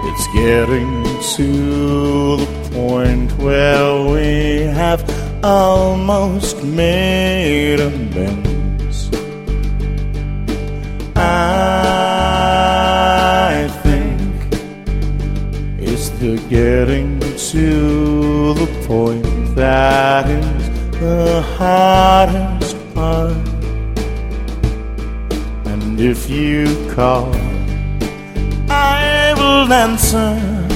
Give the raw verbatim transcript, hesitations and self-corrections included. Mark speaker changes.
Speaker 1: It's getting to the point where we have almost made amends. I think it's the getting to the point that is the hardest part. And if you call, I will answer.